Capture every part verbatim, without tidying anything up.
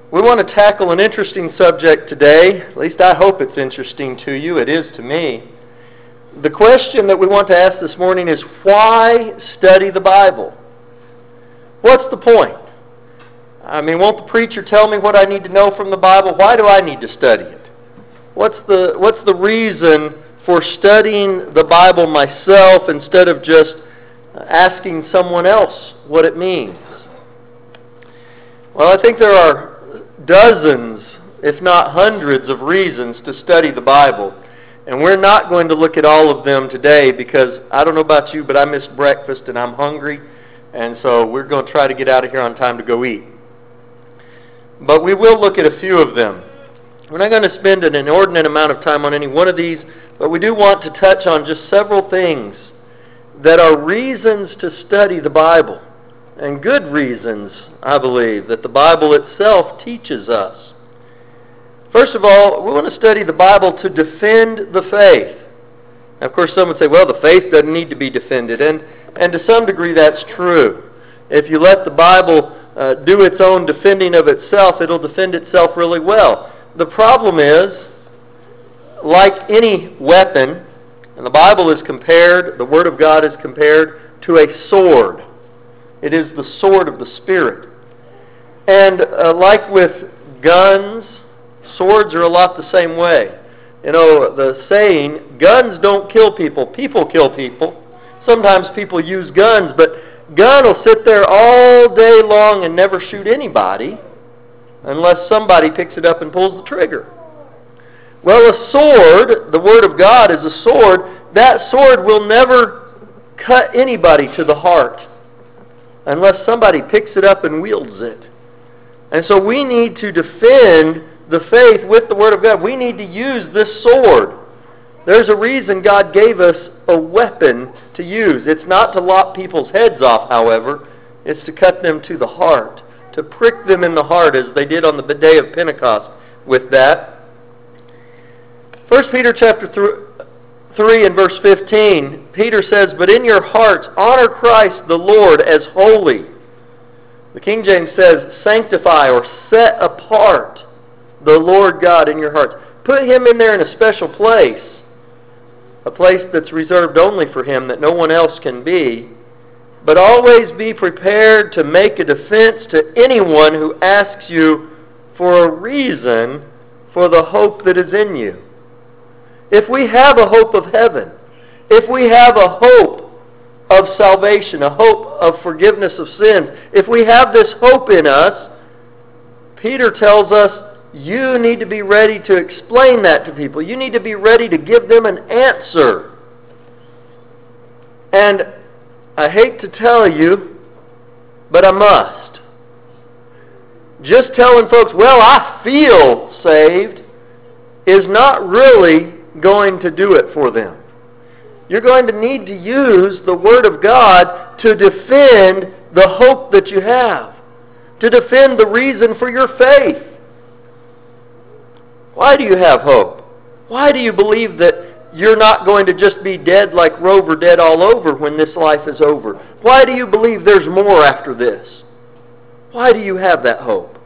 We want to tackle an interesting subject today. At least I hope it's interesting to you. It is to me. The question that we want to ask this morning is, why study the Bible? What's the point? I mean, won't the preacher tell me what I need to know from the Bible? Why do I need to study it? What's the, what's the reason for studying the Bible myself instead of just asking someone else what it means? Well, I think there are dozens, if not hundreds, of reasons to study the Bible. And we're not going to look at all of them today because I don't know about you, but I missed breakfast and I'm hungry. And so we're going to try to get out of here on time to go eat. But we will look at a few of them. We're not going to spend an inordinate amount of time on any one of these, but we do want to touch on just several things that are reasons to study the Bible. And good reasons, I believe, that the Bible itself teaches us. First of all, we want to study the Bible to defend the faith. Now, of course, some would say, well, the faith doesn't need to be defended. And, and to some degree, that's true. If you let the Bible uh, do its own defending of itself, it'll defend itself really well. The problem is, like any weapon, and the Bible is compared, the Word of God is compared to a sword. It is the sword of the Spirit. And uh, like with guns, swords are a lot the same way. You know, the saying, guns don't kill people, people kill people. Sometimes people use guns, but gun will sit there all day long and never shoot anybody unless somebody picks it up and pulls the trigger. Well, a sword, the Word of God is a sword, that sword will never cut anybody to the heart unless somebody picks it up and wields it. And so we need to defend the faith with the Word of God. We need to use this sword. There's a reason God gave us a weapon to use. It's not to lop people's heads off, however. It's to cut them to the heart, to prick them in the heart as they did on the day of Pentecost with that. First Peter chapter three and verse fifteen, Peter says, "But in your hearts honor Christ the Lord as holy." The King James says, "Sanctify," or set apart the Lord God in your hearts. Put Him in there in a special place, a place that's reserved only for Him, that no one else can be. But always be prepared to make a defense to anyone who asks you for a reason for the hope that is in you. If we have a hope of heaven, if we have a hope of salvation, a hope of forgiveness of sins, if we have this hope in us, Peter tells us you need to be ready to explain that to people. You need to be ready to give them an answer. And I hate to tell you, but I must. Just telling folks, well, I feel saved, is not really going to do it for them. You're going to need to use the Word of God to defend the hope that you have, to defend the reason for your faith. Why do you have hope? Why do you believe that you're not going to just be dead like Rover dead all over when this life is over? Why do you believe there's more after this? Why do you have that hope?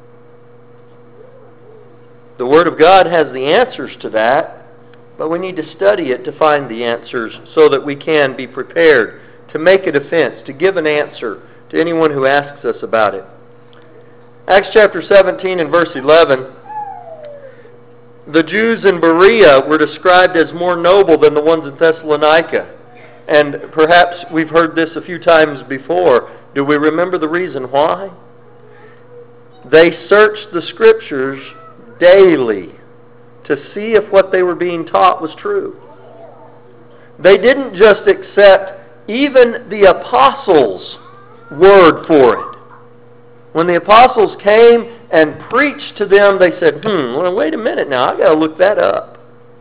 The Word of God has the answers to that, but we need to study it to find the answers so that we can be prepared to make a defense, to give an answer to anyone who asks us about it. Acts chapter seventeen and verse eleven, the Jews in Berea were described as more noble than the ones in Thessalonica. And perhaps we've heard this a few times before. Do we remember the reason why? They searched the Scriptures daily to see if what they were being taught was true. They didn't just accept even the apostles' word for it. When the apostles came and preached to them, they said, hmm, well, wait a minute now, I've got to look that up.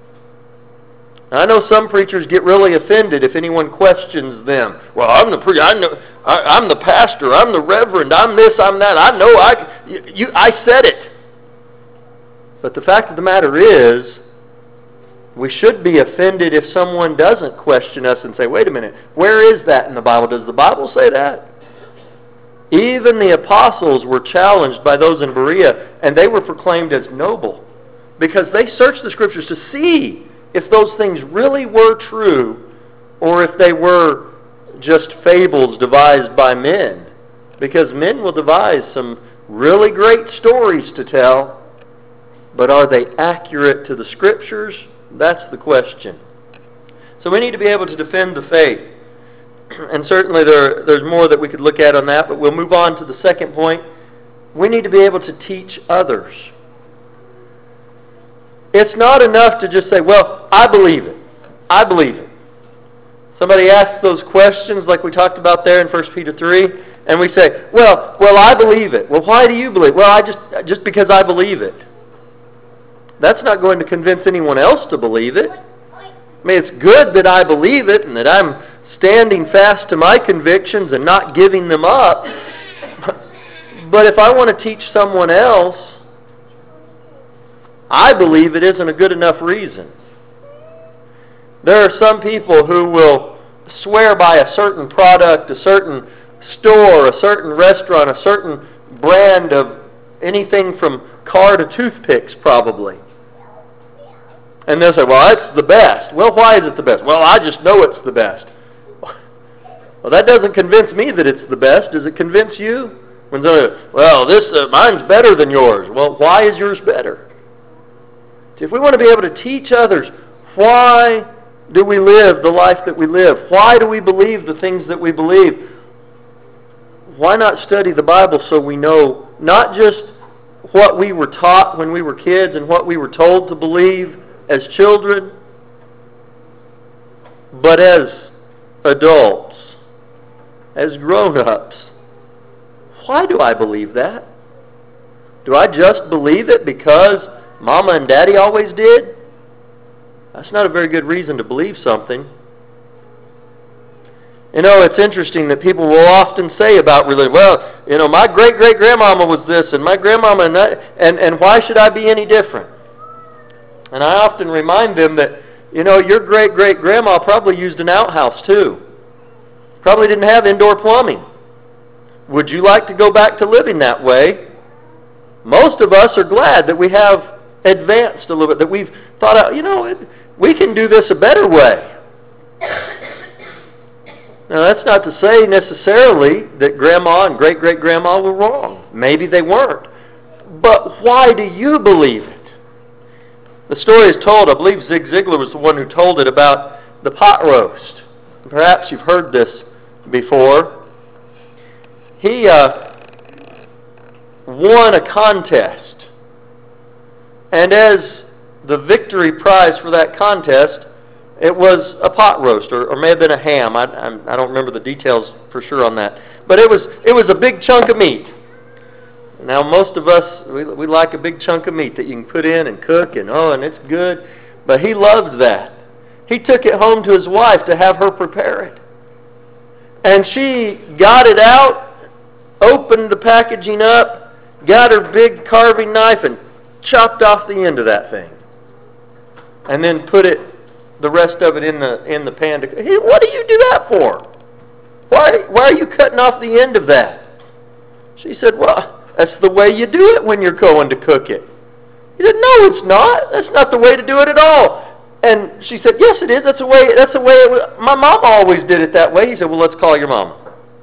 I know some preachers get really offended if anyone questions them. Well, I'm the pre- I know, I, I'm the pastor, I'm the reverend, I'm this, I'm that. I know, I, you, I said it. But the fact of the matter is, we should be offended if someone doesn't question us and say, wait a minute, where is that in the Bible? Does the Bible say that? Even the apostles were challenged by those in Berea, and they were proclaimed as noble because they searched the Scriptures to see if those things really were true or if they were just fables devised by men. Because men will devise some really great stories to tell, but are they accurate to the Scriptures? That's the question. So we need to be able to defend the faith. And certainly there, there's more that we could look at on that, but we'll move on to the second point. We need to be able to teach others. It's not enough to just say, well, I believe it. I believe it. Somebody asks those questions like we talked about there in First Peter three, and we say, well, well, I believe it. Well, why do you believe it? Well, I just, just because I believe it. That's not going to convince anyone else to believe it. I mean, it's good that I believe it and that I'm standing fast to my convictions and not giving them up. But if I want to teach someone else, I believe it isn't a good enough reason. There are some people who will swear by a certain product, a certain store, a certain restaurant, a certain brand of anything from car to toothpicks probably. And they'll say, well, it's the best. Well, why is it the best? Well, I just know it's the best. Well, that doesn't convince me that it's the best. Does it convince you? When somebody, well, this uh, mine's better than yours. Well, why is yours better? See, if we want to be able to teach others, why do we live the life that we live? Why do we believe the things that we believe? Why not study the Bible so we know not just what we were taught when we were kids and what we were told to believe as children, but as adults, as grown-ups? Why do I believe that? Do I just believe it because Mama and Daddy always did? That's not a very good reason to believe something. You know, it's interesting that people will often say about religion, well, you know, my great-great-grandmama was this, and my grandmama, and, that, and, and why should I be any different? And I often remind them that, you know, your great-great-grandma probably used an outhouse too. Probably didn't have indoor plumbing. Would you like to go back to living that way? Most of us are glad that we have advanced a little bit, that we've thought out, you know, it, we can do this a better way. Now, that's not to say necessarily that grandma and great-great-grandma were wrong. Maybe they weren't. But why do you believe it? The story is told, I believe Zig Ziglar was the one who told it, about the pot roast. Perhaps you've heard this before. He uh, won a contest. And as the victory prize for that contest, it was a pot roast, or, or may have been a ham. I, I, I don't remember the details for sure on that. But it was it was a big chunk of meat. Now, most of us, we, we like a big chunk of meat that you can put in and cook, and oh, and it's good. But he loved that. He took it home to his wife to have her prepare it. And she got it out, opened the packaging up, got her big carving knife, and chopped off the end of that thing. And then put it, the rest of it in the in the pan. To, hey, what do you do that for? Why, why are you cutting off the end of that? She said, well, that's the way you do it when you're going to cook it. He said, no, it's not. That's not the way to do it at all. And she said, yes, it is. That's the way, that's the way it was. My mom always did it that way. He said, well, let's call your mama.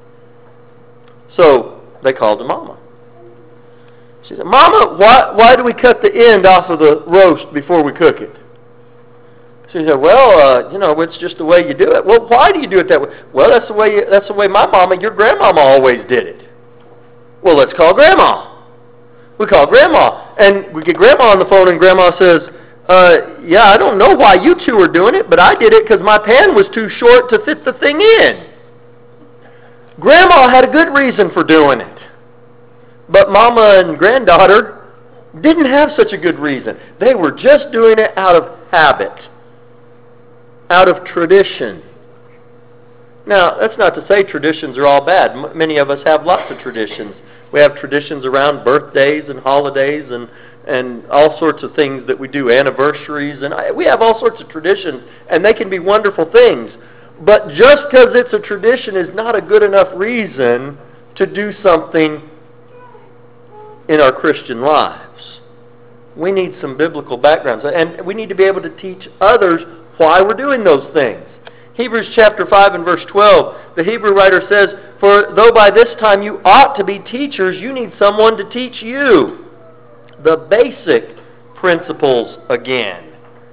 So they called her mama. She said, Mama, why, why do we cut the end off of the roast before we cook it? She said, well, uh, you know, it's just the way you do it. Well, why do you do it that way? Well, that's the way you, that's the way my mama, your grandmama always did it. Well, let's call Grandma. We call Grandma. And we get Grandma on the phone, and Grandma says, uh, yeah, I don't know why you two are doing it, but I did it because my pan was too short to fit the thing in. Grandma had a good reason for doing it. But Mama and Granddaughter didn't have such a good reason. They were just doing it out of habit, out of tradition. Now, that's not to say traditions are all bad. M- many of us have lots of traditions. We have traditions around birthdays and holidays and, and all sorts of things that we do, anniversaries, and I, we have all sorts of traditions, and they can be wonderful things. But just because it's a tradition is not a good enough reason to do something in our Christian lives. We need some biblical backgrounds, and we need to be able to teach others why we're doing those things. Hebrews chapter five and verse twelve, the Hebrew writer says, "For though by this time you ought to be teachers, you need someone to teach you the basic principles again."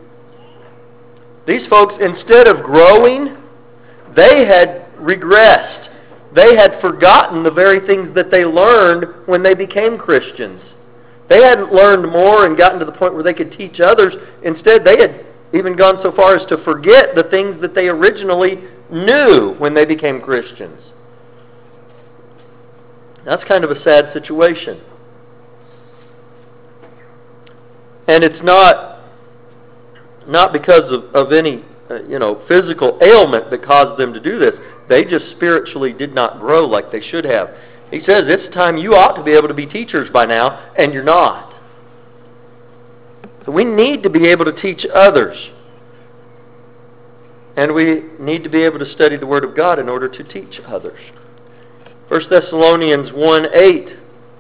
These folks, instead of growing, they had regressed. They had forgotten the very things that they learned when they became Christians. They hadn't learned more and gotten to the point where they could teach others. Instead, they had even gone so far as to forget the things that they originally knew when they became Christians. That's kind of a sad situation. And it's not, not because of, of any uh, you know, physical ailment that caused them to do this. They just spiritually did not grow like they should have. He says, it's time you ought to be able to be teachers by now, and you're not. So we need to be able to teach others. And we need to be able to study the Word of God in order to teach others. First Thessalonians one eight.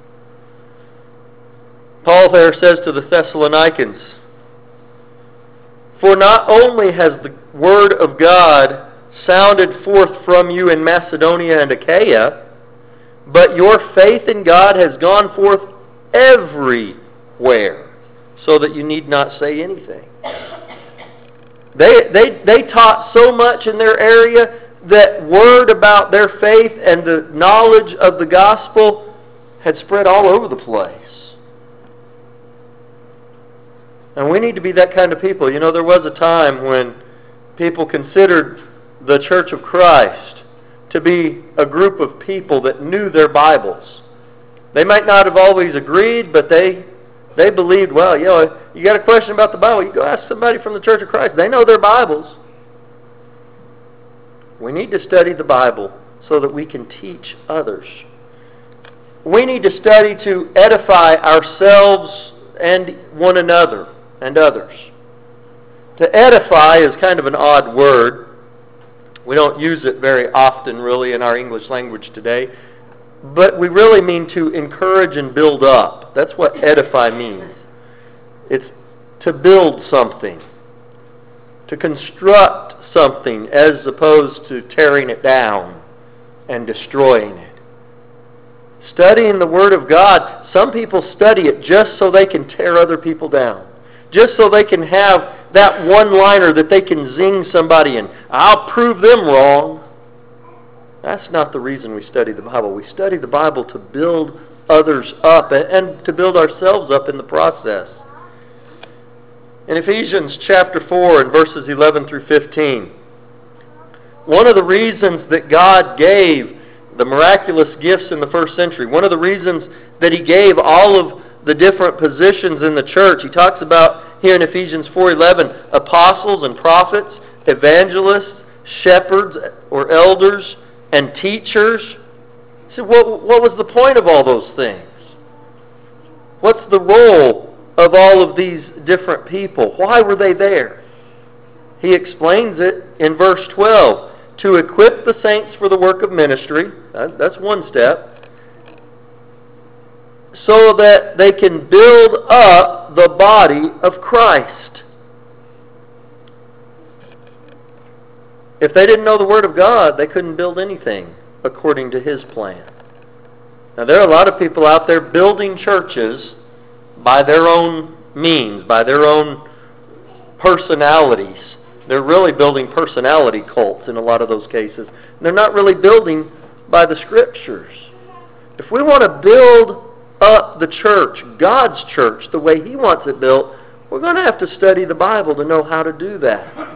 Paul there says to the Thessalonians, "For not only has the Word of God sounded forth from you in Macedonia and Achaia, but your faith in God has gone forth everywhere, so that you need not say anything." They, they, they taught so much in their area that word about their faith and the knowledge of the gospel had spread all over the place. And we need to be that kind of people. You know, there was a time when people considered the Church of Christ to be a group of people that knew their Bibles. They might not have always agreed, but they they believed, well, you know, you got a question about the Bible, you go ask somebody from the Church of Christ. They know their Bibles. We need to study the Bible so that we can teach others. We need to study to edify ourselves and one another and others. To edify is kind of an odd word. We don't use it very often, really, in our English language today. But we really mean to encourage and build up. That's what edify means. It's to build something. To construct something as opposed to tearing it down and destroying it. Studying the Word of God, some people study it just so they can tear other people down. Just so they can have that one-liner that they can zing somebody in. I'll prove them wrong. That's not the reason we study the Bible. We study the Bible to build others up and to build ourselves up in the process. In Ephesians chapter four and verses eleven through fifteen, one of the reasons that God gave the miraculous gifts in the first century, one of the reasons that He gave all of the different positions in the church, He talks about here in Ephesians four eleven, apostles and prophets, evangelists, shepherds or elders, and teachers. So what, what was the point of all those things? What's the role of all of these different people? Why were they there? He explains it in verse twelve. To equip the saints for the work of ministry. That's one step. So that they can build up the body of Christ. If they didn't know the Word of God, they couldn't build anything according to His plan. Now, there are a lot of people out there building churches by their own means, by their own personalities. They're really building personality cults in a lot of those cases. They're not really building by the Scriptures. If we want to build up the church, God's church, the way He wants it built, we're going to have to study the Bible to know how to do that.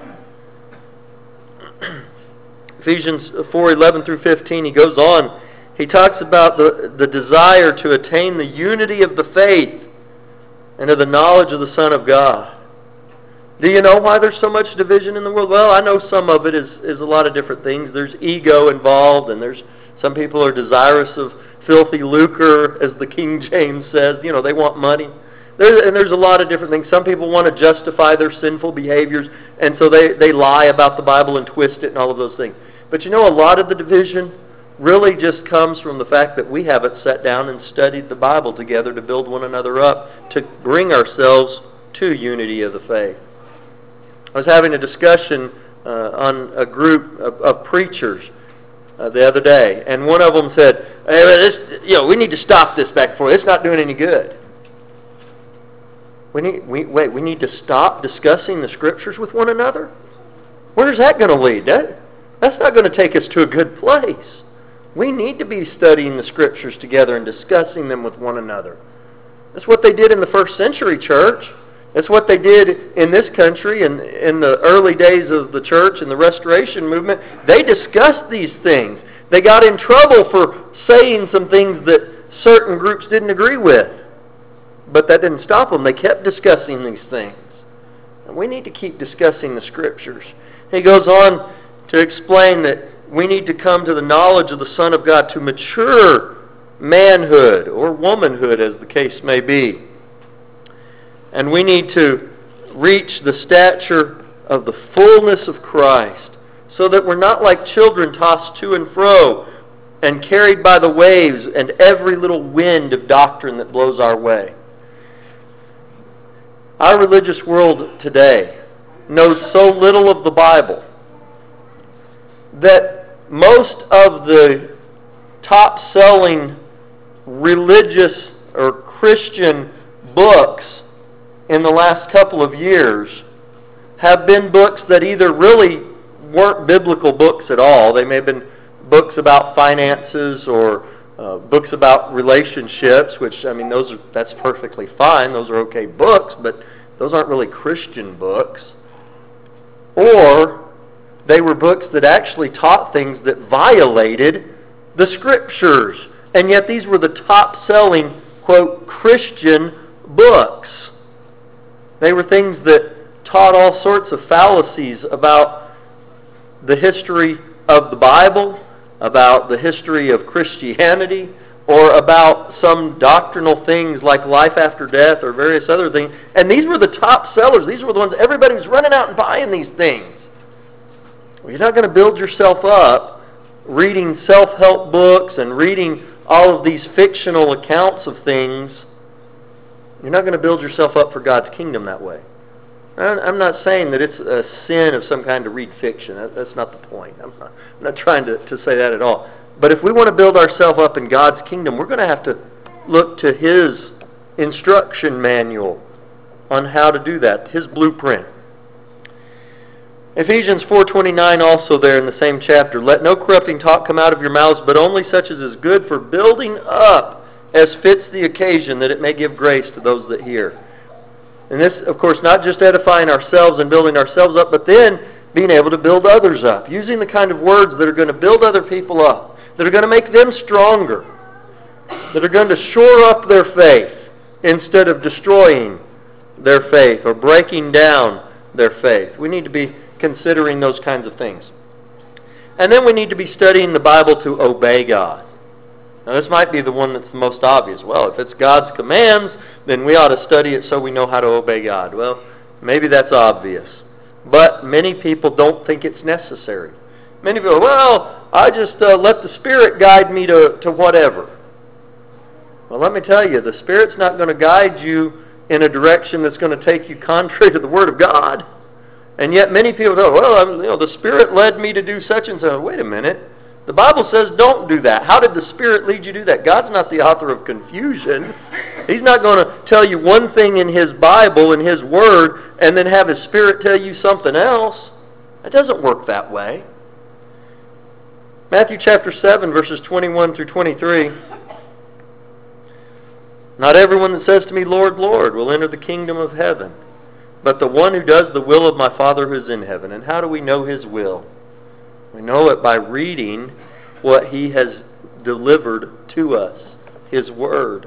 Ephesians four eleven through fifteen, he goes on. He talks about the, the desire to attain the unity of the faith and of the knowledge of the Son of God. Do you know why there's so much division in the world? Well, I know some of it is, is a lot of different things. There's ego involved, and there's some people are desirous of filthy lucre, as the King James says. You know, they want money. There, and there's a lot of different things. Some people want to justify their sinful behaviors, and so they, they lie about the Bible and twist it and all of those things. But you know, a lot of the division really just comes from the fact that we haven't sat down and studied the Bible together to build one another up, to bring ourselves to unity of the faith. I was having a discussion uh, on a group of, of preachers uh, the other day, and one of them said, hey, this, you know, we need to stop this back before. It's not doing any good. We need, we, wait, we need to stop discussing the Scriptures with one another? Where's that going to lead? That, that's not going to take us to a good place. We need to be studying the Scriptures together and discussing them with one another. That's what they did in the first century church. That's what they did in this country and in the early days of the church and the Restoration movement. They discussed these things. They got in trouble for saying some things that certain groups didn't agree with. But that didn't stop them. They kept discussing these things. And we need to keep discussing the Scriptures. He goes on to explain that we need to come to the knowledge of the Son of God, to mature manhood or womanhood, as the case may be. And we need to reach the stature of the fullness of Christ, so that we're not like children tossed to and fro and carried by the waves and every little wind of doctrine that blows our way. Our religious world today knows so little of the Bible that most of the top-selling religious or Christian books in the last couple of years have been books that either really weren't biblical books at all. They may have been books about finances or uh, books about relationships, which, I mean, those are, that's perfectly fine. Those are okay books, but those aren't really Christian books. Or they were books that actually taught things that violated the Scriptures. And yet these were the top-selling, quote, Christian books. They were things that taught all sorts of fallacies about the history of the Bible, about the history of Christianity, or about some doctrinal things like life after death or various other things. And these were the top sellers. These were the ones, everybody was running out and buying these things. Well, you're not going to build yourself up reading self-help books and reading all of these fictional accounts of things. You're not going to build yourself up for God's kingdom that way. I'm not saying that it's a sin of some kind to read fiction. That's not the point. I'm not, I'm not trying to, to say that at all. But if we want to build ourselves up in God's kingdom, we're going to have to look to His instruction manual on how to do that, His blueprint. Ephesians four twenty-nine also there in the same chapter. Let no corrupting talk come out of your mouths, but only such as is good for building up as fits the occasion, that it may give grace to those that hear. And this, of course, not just edifying ourselves and building ourselves up, but then being able to build others up. Using the kind of words that are going to build other people up, that are going to make them stronger, that are going to shore up their faith instead of destroying their faith or breaking down their faith. We need to be considering those kinds of things. And then we need to be studying the Bible to obey God. Now, this might be the one that's the most obvious. Well, if it's God's commands, then we ought to study it so we know how to obey God. Well, maybe that's obvious. But many people don't think it's necessary. Many people, well, I just uh, let the Spirit guide me to, to whatever. Well, let me tell you, the Spirit's not going to guide you in a direction that's going to take you contrary to the Word of God. And yet many people go, well, you know, the Spirit led me to do such and so. Wait a minute. The Bible says don't do that. How did the Spirit lead you to do that? God's not the author of confusion. He's not going to tell you one thing in His Bible, in His Word, and then have His Spirit tell you something else. It doesn't work that way. Matthew chapter seven, verses twenty-one through twenty-three. Not everyone that says to me, Lord, Lord, will enter the kingdom of heaven, but the one who does the will of my Father who is in heaven. And how do we know His will? We know it by reading what He has delivered to us, His Word.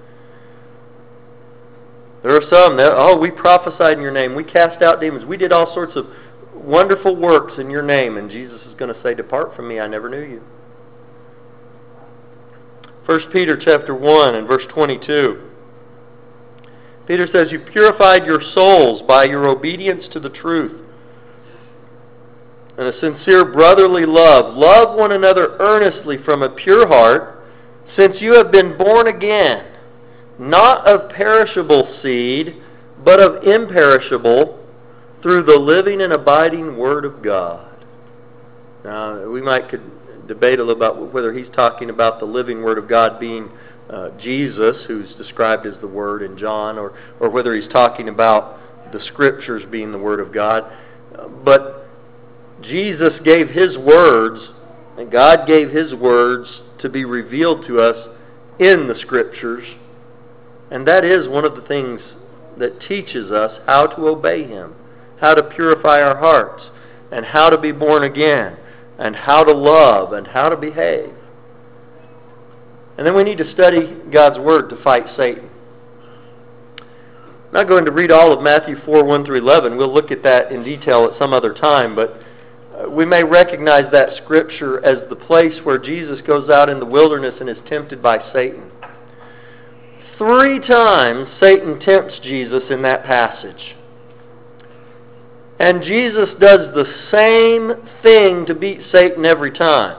There are some that, oh, we prophesied in your name. We cast out demons. We did all sorts of wonderful works in your name. And Jesus is going to say, depart from me, I never knew you. First Peter chapter one and verse twenty-two. Peter says, you purified your souls by your obedience to the truth. and a sincere brotherly love. Love one another earnestly from a pure heart, since you have been born again, not of perishable seed, but of imperishable, through the living and abiding Word of God. Now, we might could debate a little about whether he's talking about the living Word of God being uh, Jesus, who's described as the Word in John, or, or whether he's talking about the Scriptures being the Word of God. Uh, but Jesus gave His words, and God gave His words to be revealed to us in the Scriptures. And that is one of the things that teaches us how to obey Him, how to purify our hearts, and how to be born again, and how to love, and how to behave. And then we need to study God's Word to fight Satan. I'm not going to read all of Matthew four, one through eleven. We'll look at that in detail at some other time, but we may recognize that Scripture as the place where Jesus goes out in the wilderness and is tempted by Satan. Three times Satan tempts Jesus in that passage. And Jesus does the same thing to beat Satan every time.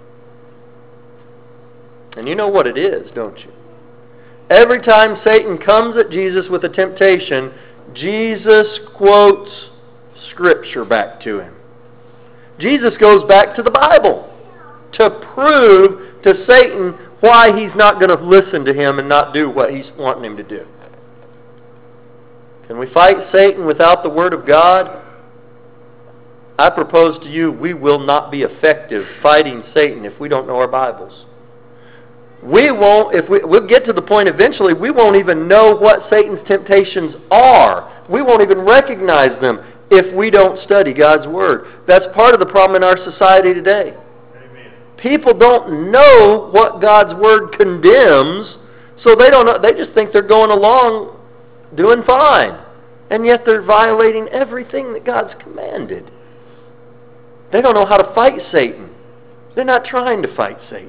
And you know what it is, don't you? Every time Satan comes at Jesus with a temptation, Jesus quotes Scripture back to him. Jesus goes back to the Bible to prove to Satan why he's not going to listen to him and not do what he's wanting him to do. Can we fight Satan without the Word of God? I propose to you, we will not be effective fighting Satan if we don't know our Bibles. We won't, if we, we'll get to the point eventually, we won't even know what Satan's temptations are. We won't even recognize them if we don't study God's Word. That's part of the problem in our society today. Amen. People don't know what God's Word condemns, so they don't know, they just think they're going along doing fine. And yet they're violating everything that God's commanded. They don't know how to fight Satan. They're not trying to fight Satan.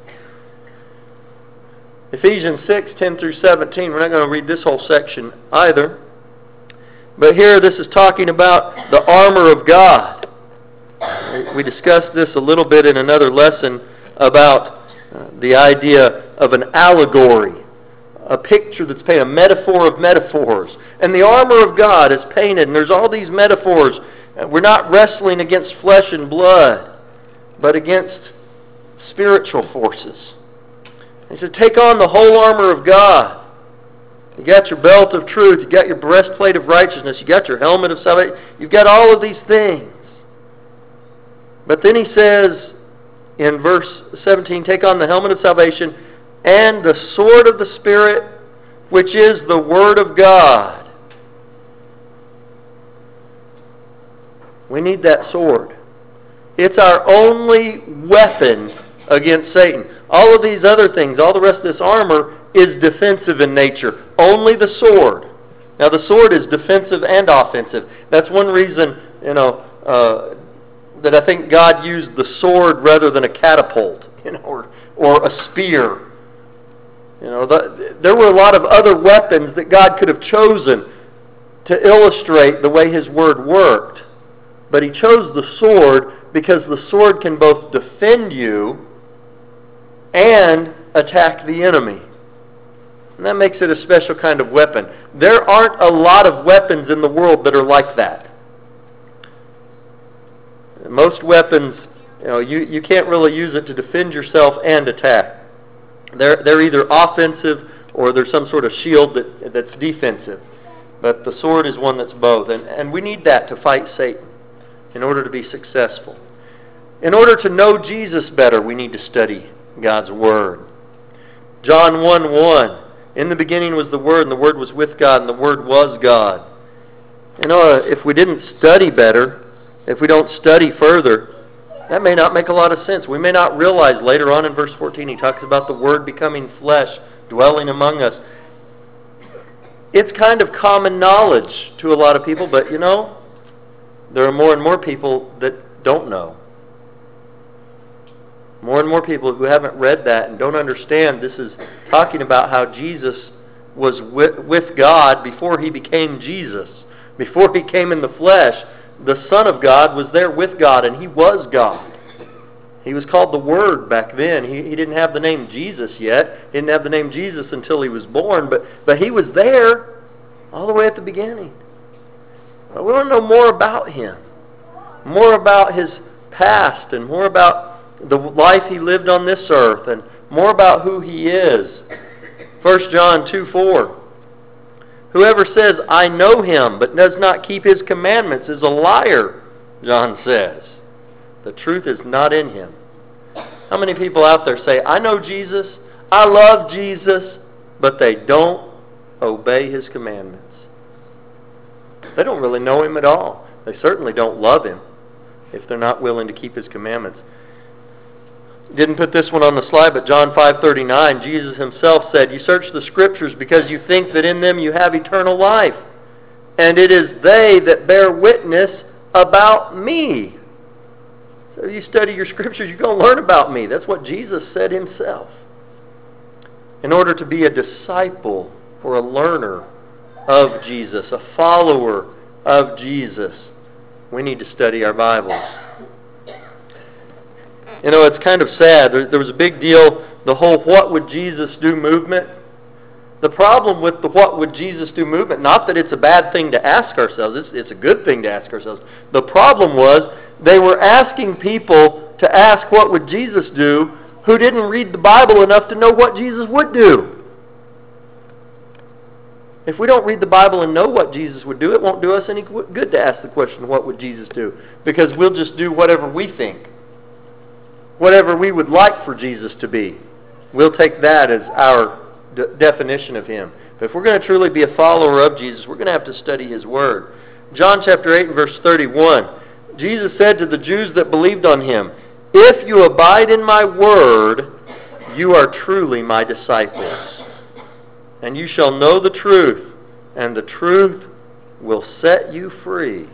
Ephesians six, ten through seventeen. We're not going to read this whole section either. But here this is talking about the armor of God. We discussed this a little bit in another lesson about uh, the idea of an allegory. A picture that's painted, a metaphor of metaphors. And the armor of God is painted, and there's all these metaphors. We're not wrestling against flesh and blood, but against spiritual forces. He said, take on the whole armor of God. You got your belt of truth. You got your breastplate of righteousness. You got your helmet of salvation. You've got all of these things. But then he says in verse seventeen, take on the helmet of salvation and the sword of the Spirit, which is the Word of God. We need that sword. It's our only weapon against Satan. All of these other things, all the rest of this armor is defensive in nature. Only the sword. Now the sword is defensive and offensive. That's one reason, you know, uh, that I think God used the sword rather than a catapult, you know, or, or a spear. You know, the, there were a lot of other weapons that God could have chosen to illustrate the way His Word worked. But He chose the sword because the sword can both defend you and attack the enemy. And that makes it a special kind of weapon. There aren't a lot of weapons in the world that are like that. Most weapons, you know, you, you can't really use it to defend yourself and attack. They're, they're either offensive or there's some sort of shield that, that's defensive. But the sword is one that's both. And, and we need that to fight Satan in order to be successful. In order to know Jesus better, we need to study God's Word. John one one, in the beginning was the Word, and the Word was with God, and the Word was God. You know, if we didn't study better, if we don't study further, that may not make a lot of sense. We may not realize later on in verse fourteen, he talks about the Word becoming flesh, dwelling among us. It's kind of common knowledge to a lot of people, but you know, there are more and more people that don't know. More and more people who haven't read that and don't understand this is talking about how Jesus was with, with God before He became Jesus, before He came in the flesh. the Son of God was there with God, and He was God. He was called the Word back then. He, he didn't have the name Jesus yet. He didn't have the name Jesus until He was born, but, but He was there all the way at the beginning. But we want to know more about Him, more about His past, and more about the life He lived on this earth, and more about who He is. First John two four. Whoever says, I know Him, but does not keep His commandments is a liar, John says. The truth is not in him. How many people out there say, I know Jesus, I love Jesus, but they don't obey His commandments? They don't really know Him at all. They certainly don't love Him if they're not willing to keep His commandments. Didn't put this one on the slide, but John five thirty-nine, Jesus Himself said, you search the Scriptures because you think that in them you have eternal life, and it is they that bear witness about me. So if you study your Scriptures, you're going to learn about me. That's what Jesus said Himself. In order to be a disciple or a learner of Jesus, a follower of Jesus, we need to study our Bibles. You know, it's kind of sad. There, there was a big deal, the whole what would Jesus do movement. The problem with the what would Jesus do movement, not that it's a bad thing to ask ourselves, it's, it's a good thing to ask ourselves. The problem was they were asking people to ask what would Jesus do who didn't read the Bible enough to know what Jesus would do. If we don't read the Bible and know what Jesus would do, it won't do us any good to ask the question, what would Jesus do? Because we'll just do whatever we think. Whatever we would like for Jesus to be. We'll take that as our de- definition of Him. But if we're going to truly be a follower of Jesus, we're going to have to study His Word. John chapter eight and verse thirty-one. Jesus said to the Jews that believed on Him, if you abide in my word, you are truly my disciples. And you shall know the truth, and the truth will set you free.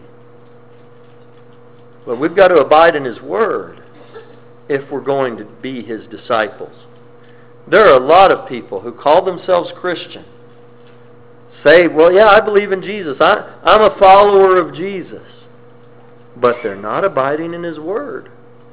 But we've got to abide in His word if we're going to be His disciples. There are a lot of people who call themselves Christian, say, well, yeah, I believe in Jesus. I, I'm a follower of Jesus. But they're not abiding in His word.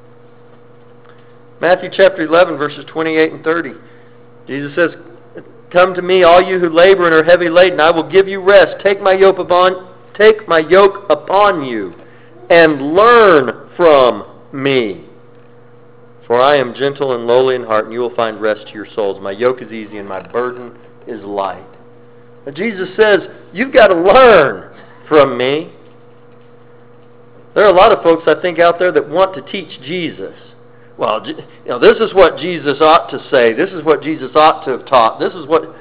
Matthew chapter eleven, verses twenty-eight and thirty. Jesus says, come to me, all you who labor and are heavy laden, I will give you rest. Take my yoke upon, take my yoke upon you, and learn from me. For I am gentle and lowly in heart, and you will find rest to your souls. My yoke is easy and my burden is light. But Jesus says, you've got to learn from me. There are a lot of folks, I think, out there that want to teach Jesus. Well, you know, this is what Jesus ought to say. This is what Jesus ought to have taught. This is what...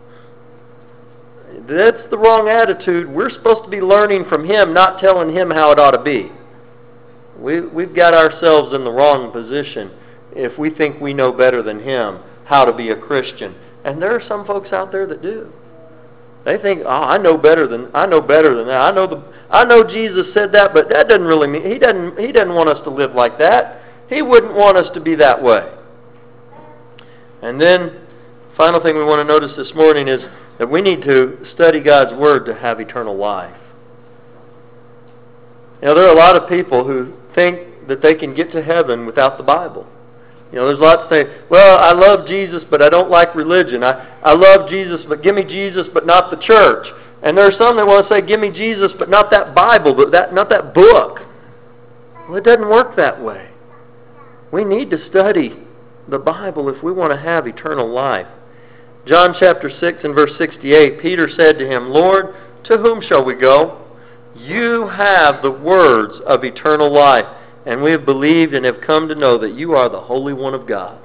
That's the wrong attitude. We're supposed to be learning from Him, not telling Him how it ought to be. We, we've got ourselves in the wrong position if we think we know better than Him how to be a Christian. And there are some folks out there that do. They think, oh, I know better than I know better than that. I know the I know Jesus said that, but that doesn't really mean He doesn't He doesn't want us to live like that. He wouldn't want us to be that way. And then, final thing we want to notice this morning is that we need to study God's Word to have eternal life. You know, there are a lot of people who think that they can get to heaven without the Bible. You know, there's lots of things. Well, I love Jesus, but I don't like religion. I, I love Jesus, but give me Jesus, but not the church. And there are some that want to say, give me Jesus, but not that Bible, but that not that book. Well, it doesn't work that way. We need to study the Bible if we want to have eternal life. John chapter six and verse sixty-eight, Peter said to Him, Lord, to whom shall we go? You have the words of eternal life, and we have believed and have come to know that you are the Holy One of God.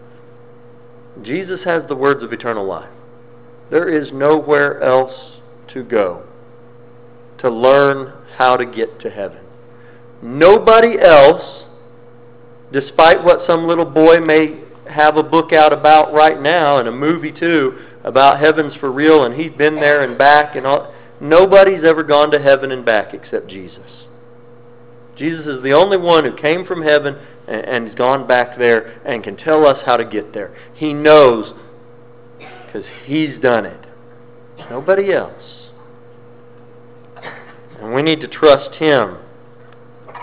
Jesus has the words of eternal life. There is nowhere else to go to learn how to get to heaven. Nobody else, despite what some little boy may have a book out about right now, and a movie too, about heaven's for real, and he's been there and back, and all. Nobody's ever gone to heaven and back except Jesus. Jesus is the only one who came from heaven and, and has gone back there and can tell us how to get there. He knows because He's done it. Nobody else. And we need to trust Him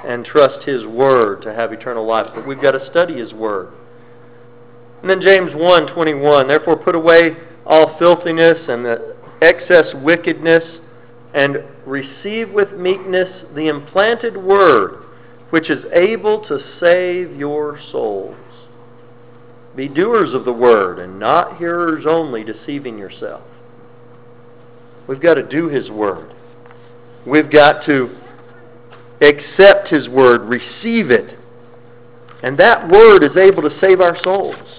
and trust His Word to have eternal life. But we've got to study His Word. And then James one twenty-one, therefore put away all filthiness and the excess wickedness, and receive with meekness the implanted Word, which is able to save your souls. Be doers of the Word, and not hearers only, deceiving yourself. We've got to do His Word. We've got to accept His Word, receive it. And that Word is able to save our souls.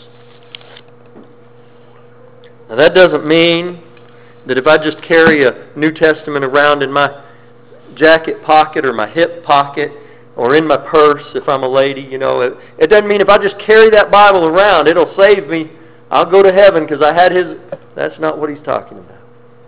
Now that doesn't mean that if I just carry a New Testament around in my jacket pocket or my hip pocket or in my purse if I'm a lady, you know, it, it doesn't mean if I just carry that Bible around, it'll save me. I'll go to heaven because I had His... That's not what He's talking about.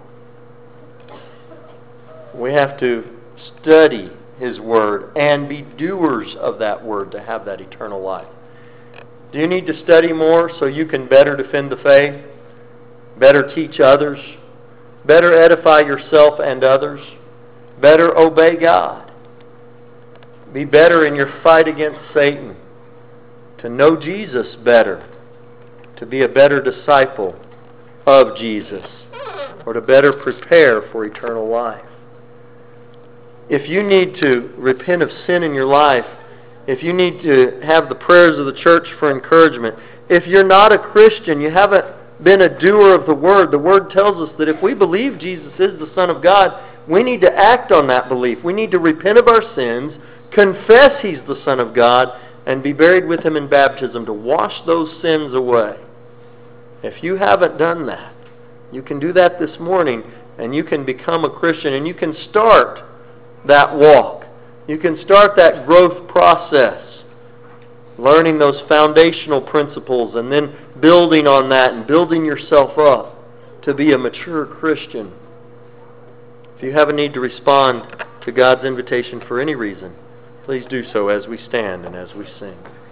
We have to study His Word and be doers of that Word to have that eternal life. Do you need to study more so you can better defend the faith? Better teach others? Better edify yourself and others? Better obey God? Be better in your fight against Satan? To know Jesus better? To be a better disciple of Jesus? Or to better prepare for eternal life? If you need to repent of sin in your life, if you need to have the prayers of the church for encouragement, if you're not a Christian, you haven't been a doer of the Word, the Word tells us that if we believe Jesus is the Son of God, we need to act on that belief. We need to repent of our sins, confess He's the Son of God, and be buried with Him in baptism to wash those sins away. If you haven't done that, you can do that this morning, and you can become a Christian, and you can start that walk. You can start that growth process, learning those foundational principles and then building on that and building yourself up to be a mature Christian. If you have a need to respond to God's invitation for any reason, please do so as we stand and as we sing.